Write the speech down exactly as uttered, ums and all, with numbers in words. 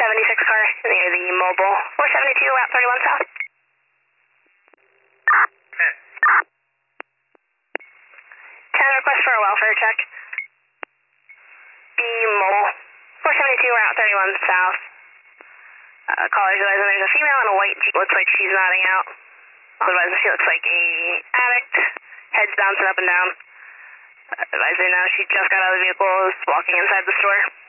seventy-six car near the mobile. four seventy-two, Route thirty-one South. ten, request for a welfare check. The mobile. four seventy-two, Route thirty-one South. Uh, caller's advising there's a female in a white Jeep. Looks like she's nodding out. Otherwise, she looks like a addict. Head's bouncing up and down. Uh, advising now she just got out of the vehicle, is walking inside the store.